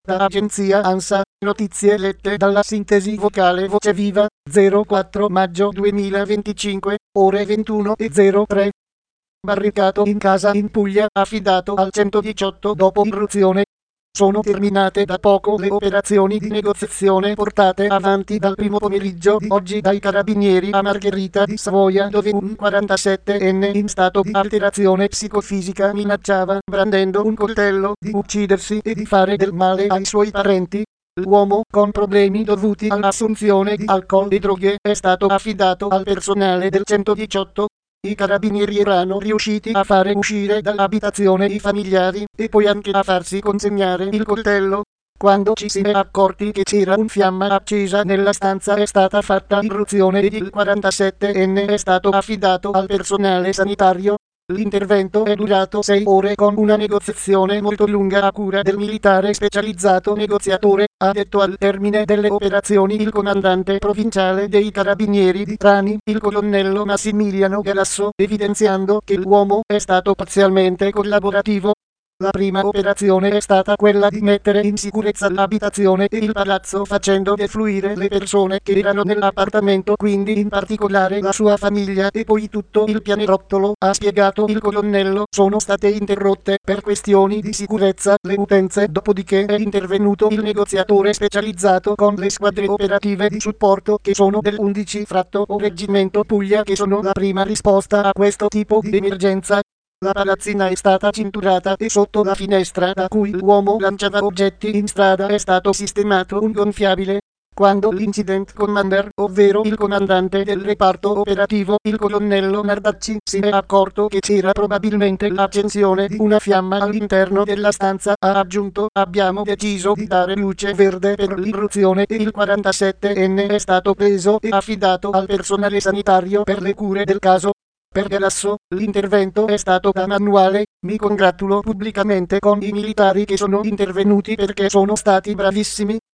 Da agenzia ANSA, notizie lette dalla sintesi vocale Voce Viva, 04 maggio 2025, ore 21:03. Barricato in casa in Puglia, affidato al 118 dopo irruzione. Sono terminate da poco le operazioni di negoziazione portate avanti dal primo pomeriggio di oggi dai carabinieri a Margherita di Savoia, dove un 47enne in stato di alterazione psicofisica minacciava, brandendo un coltello, di uccidersi e di fare del male ai suoi parenti. L'uomo, con problemi dovuti all'assunzione di alcol e droghe, è stato affidato al personale del 118. I carabinieri erano riusciti a fare uscire dall'abitazione i familiari, e poi anche a farsi consegnare il coltello. Quando ci si è accorti che c'era un fiamma accesa nella stanza è stata fatta irruzione ed il 47enne è stato affidato al personale sanitario. L'intervento è durato 6 ore con una negoziazione molto lunga a cura del militare specializzato negoziatore, ha detto al termine delle operazioni il comandante provinciale dei carabinieri di Trani, il colonnello Massimiliano Galasso, evidenziando che l'uomo è stato parzialmente collaborativo. La prima operazione è stata quella di mettere in sicurezza l'abitazione e il palazzo facendo defluire le persone che erano nell'appartamento, quindi in particolare la sua famiglia, e poi tutto il pianerottolo, ha spiegato il colonnello. Sono state interrotte per questioni di sicurezza le utenze, dopodiché è intervenuto il negoziatore specializzato con le squadre operative di supporto che sono dell'11 fratto o reggimento Puglia, che sono la prima risposta a questo tipo di emergenza. La palazzina è stata cinturata e sotto la finestra da cui l'uomo lanciava oggetti in strada è stato sistemato un gonfiabile. Quando l'incident commander, ovvero il comandante del reparto operativo, il colonnello Nardacci, si è accorto che c'era probabilmente l'accensione di una fiamma all'interno della stanza, ha aggiunto: abbiamo deciso di dare luce verde per l'irruzione e il 47enne è stato preso e affidato al personale sanitario per le cure del caso. Per Galasso, l'intervento è stato da manuale. Mi congratulo pubblicamente con i militari che sono intervenuti perché sono stati bravissimi.